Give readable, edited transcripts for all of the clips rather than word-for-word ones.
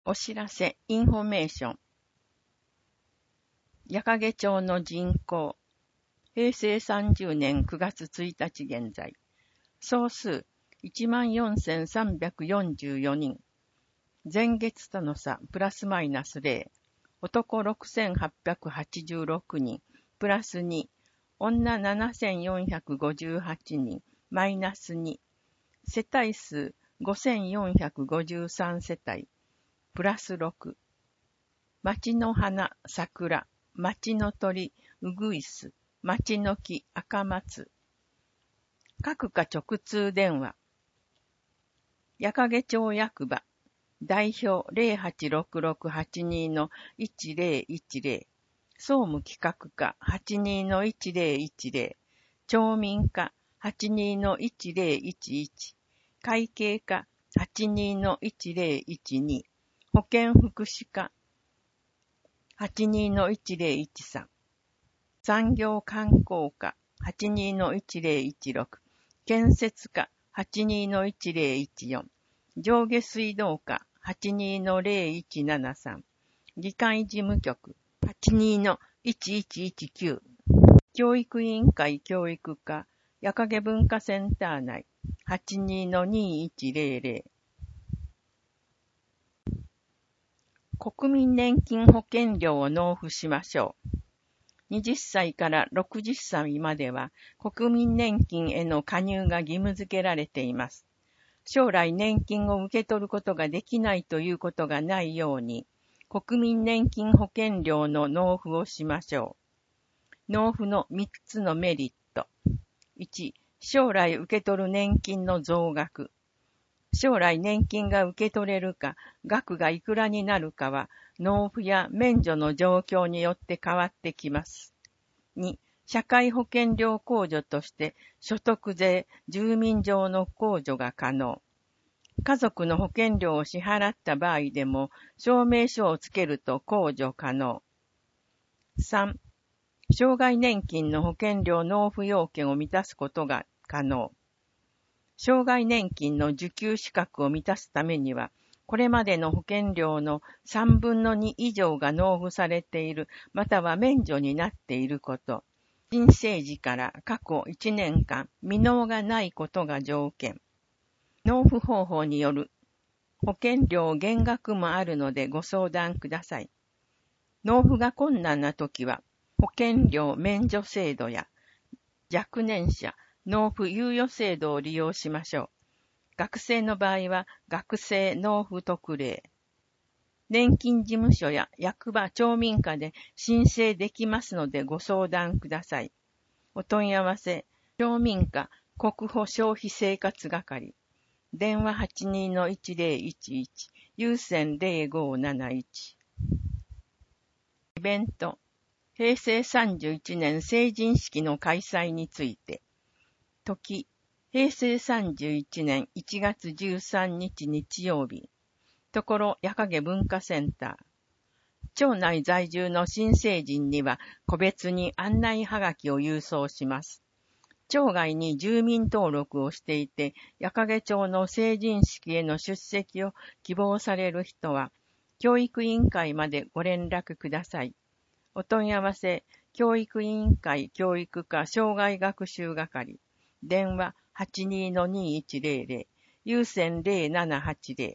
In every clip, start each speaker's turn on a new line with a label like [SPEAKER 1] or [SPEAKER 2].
[SPEAKER 1] お知らせ、インフォメーション。矢掛町の人口。平成30年9月1日現在。総数、14,344 人。前月との差、プラスマイナス0。男6,886 人、プラス2。女7,458 人、マイナス2。世帯数、5,453 世帯。プラス6。町の花、桜、町の鳥、うぐいす、町の木、赤松。各課直通電話。矢掛町役場、代表086682-1010、総務企画課 82-1010、町民課 82-1011、会計課 82-1012、保健福祉課 82-1013、産業観光課 82-1016、建設課 82-1014、上下水道課 82-0173、議会事務局 82-1119、教育委員会教育課、矢掛文化センター内 82-2100、国民年金保険料を納付しましょう。20歳から60歳までは国民年金への加入が義務付けられています。将来年金を受け取ることができないということがないように、国民年金保険料の納付をしましょう。納付の3つのメリット。1、将来受け取る年金の増額。将来年金が受け取れるか、額がいくらになるかは、納付や免除の状況によって変わってきます。2、社会保険料控除として所得税、住民税の控除が可能。家族の保険料を支払った場合でも、証明書をつけると控除可能。3、障害年金の保険料納付要件を満たすことが可能。障害年金の受給資格を満たすためには、これまでの保険料の3分の2以上が納付されている、または免除になっていること。新生児から過去1年間未納がないことが条件。納付方法による保険料減額もあるのでご相談ください。納付が困難なときは、保険料免除制度や若年者納付猶予制度を利用しましょう。学生の場合は学生納付特例。年金事務所や役場町民課で申請できますのでご相談ください。お問い合わせ、町民課国保消費生活係。電話 82-1011、有線0571。イベント、平成31年成人式の開催について。時、平成31年1月13日日曜日。ところ、矢掛文化センター。町内在住の新成人には個別に案内はがきを郵送します。町外に住民登録をしていて、矢掛町の成人式への出席を希望される人は、教育委員会までご連絡ください。お問い合わせ、教育委員会教育課障害学習係。電話 82-2100、有線0780。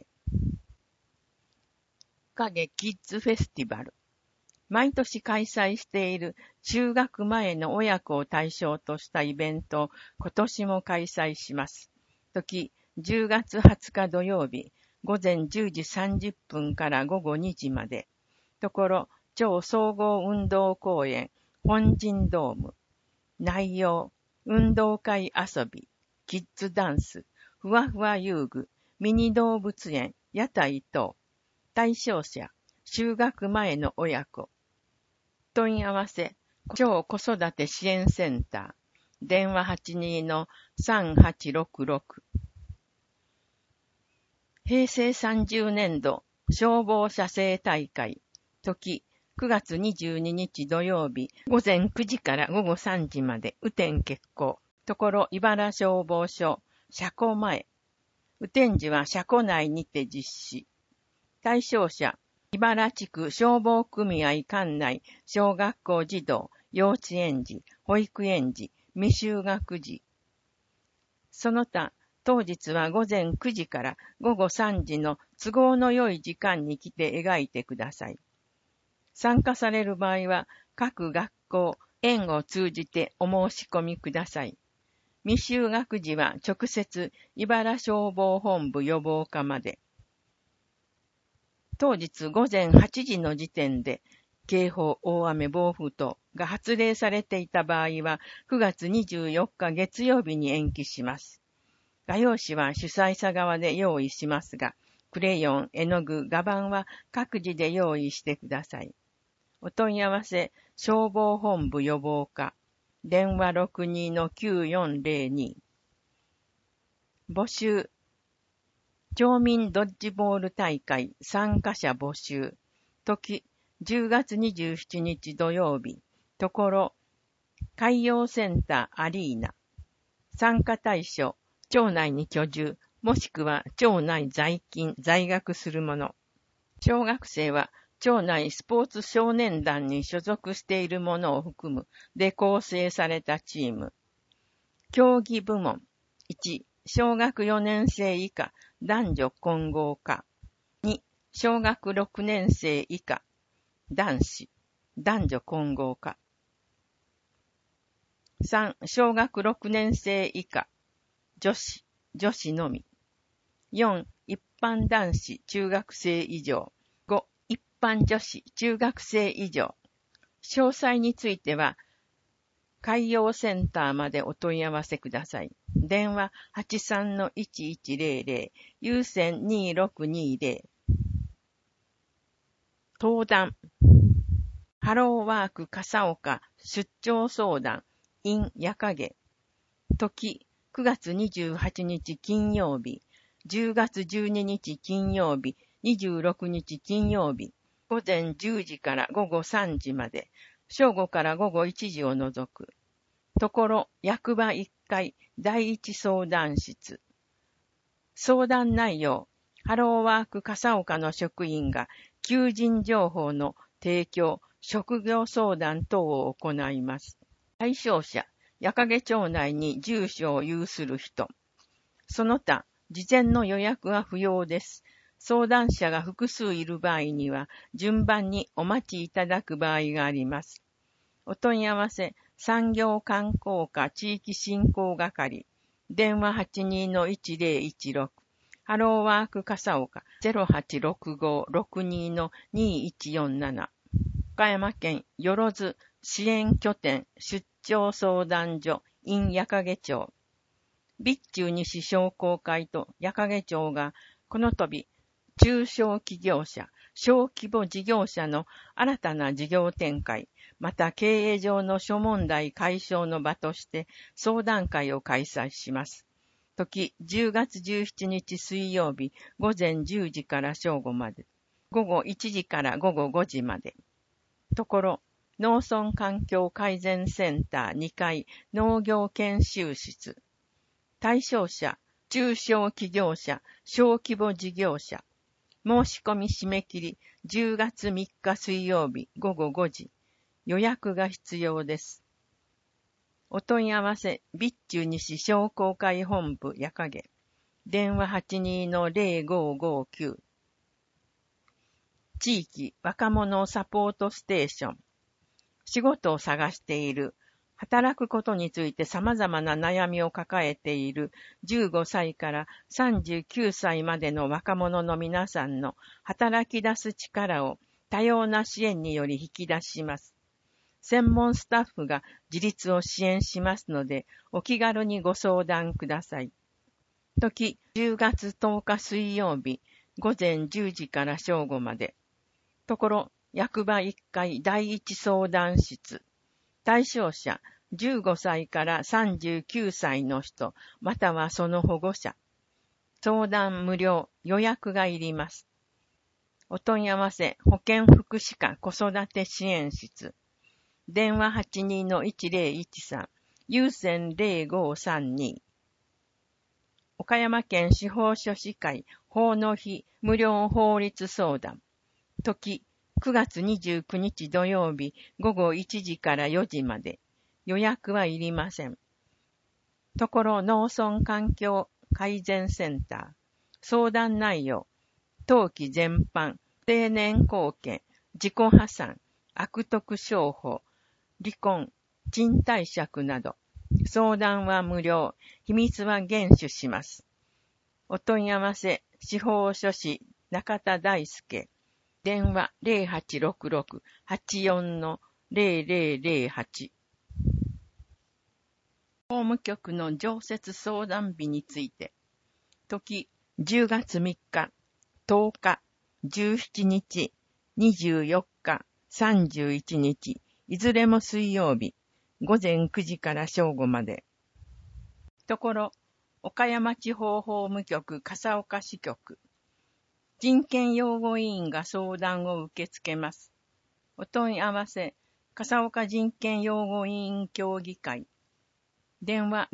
[SPEAKER 1] 影キッズフェスティバル。毎年開催している中学前の親子を対象としたイベントを今年も開催します。時、10月20日土曜日、午前10時30分から午後2時まで。ところ、町総合運動公園、本陣ドーム。内容、運動会遊び、キッズダンス、ふわふわ遊具、ミニ動物園、屋台等。対象者、就学前の親子。問い合わせ、町子育て支援センター。電話 82-3866。平成30年度消防車整大会。時、9月22日土曜日、午前9時から午後3時まで、雨天決行。ところ、茨消防署、車庫前。雨天時は車庫内にて実施。 対象者、茨地区消防組合管内小学校児童、幼稚園児、保育園児、未就学児。その他、当日は午前9時から午後3時の都合の良い時間に来て描いてください。参加される場合は、各学校、園を通じてお申し込みください。未就学児は直接、茨消防本部予防課まで。当日午前8時の時点で、警報、大雨、暴風等が発令されていた場合は、9月24日月曜日に延期します。画用紙は主催者側で用意しますが、クレヨン、絵の具、画板は各自で用意してください。お問い合わせ、消防本部予防課、電話 62-9402。募集、町民ドッジボール大会参加者募集。時、10月27日土曜日。ところ、海洋センターアリーナ。参加対象、町内に居住、もしくは町内在勤、在学する者。小学生は、町内スポーツ少年団に所属している者を含むで構成されたチーム。競技部門。1、小学4年生以下、男女混合科。2、小学6年生以下、男子、男女混合科。3、小学6年生以下、女子、女子のみ。4、一般男子、中学生以上。5、一般女子、中学生以上。詳細については、海洋センターまでお問い合わせください。電話 83-1100、有線2620。登壇。ハローワーク笠岡出張相談 in 夜影。時、9月28日金曜日、10月12日金曜日、26日金曜日、午前10時から午後3時まで、正午から午後1時を除く。ところ、役場1階第一相談室。相談内容、ハローワーク笠岡の職員が求人情報の提供、職業相談等を行います。対象者、夜影町内に住所を有する人。その他、事前の予約は不要です。相談者が複数いる場合には、順番にお待ちいただく場合があります。お問い合わせ、産業観光課地域振興係、電話 82-1016、ハローワーク笠岡 0865-62-2147、岡山県よろず支援拠点出張相談所 in 夜影町。備中西商工会と夜影町がこの度、中小企業者、小規模事業者の新たな事業展開、また経営上の諸問題解消の場として相談会を開催します。時、10月17日水曜日、午前10時から正午まで、午後1時から午後5時まで。ところ、農村環境改善センター2階農業研修室。対象者、中小企業者、小規模事業者。申し込み締め切り、10月3日水曜日午後5時。予約が必要です。お問い合わせ、備中西商工会本部夜影。電話 82-0559。地域若者サポートステーション。仕事を探している。働くことについて様々な悩みを抱えている15歳から39歳までの若者の皆さんの働き出す力を多様な支援により引き出します。専門スタッフが自立を支援しますので、お気軽にご相談ください。時、10月10日水曜日、午前10時から正午まで。ところ、役場1階第一相談室。対象者、15歳から39歳の人、またはその保護者。相談無料、予約がいります。お問い合わせ、保健福祉課子育て支援室。電話 82-1013、有線0532。岡山県司法書士会法法の日無料法律相談。時、9月29日土曜日午後1時から4時まで。予約はいりません。ところ農村環境改善センター。相談内容。登記全般、青年後見、自己破産、悪徳商法、離婚、賃貸借など。相談は無料。秘密は厳守します。お問い合わせ、司法書士、中田大輔。電話 0866-84-0008。法務局の常設相談日について。時、10月3日、10日、17日、24日、31日、いずれも水曜日、午前9時から正午まで。ところ、岡山地方法務局笠岡支局。人権擁護委員が相談を受け付けます。お問い合わせ、笠岡人権擁護委員協議会。電話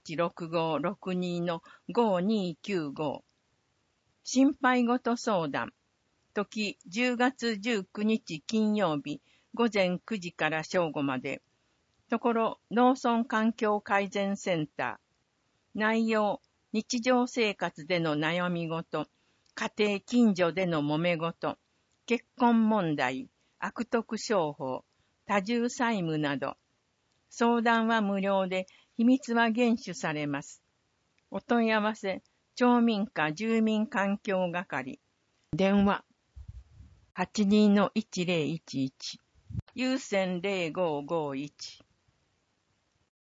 [SPEAKER 1] 086562-5295。心配ごと相談。時10月19日金曜日午前9時から正午まで。ところ農村環境改善センター。内容、日常生活での悩み事、家庭近所での揉め事、結婚問題、悪徳商法、多重債務など。相談は無料で、秘密は厳守されます。お問い合わせ、町民課住民環境係。電話、82-1011。有線0551。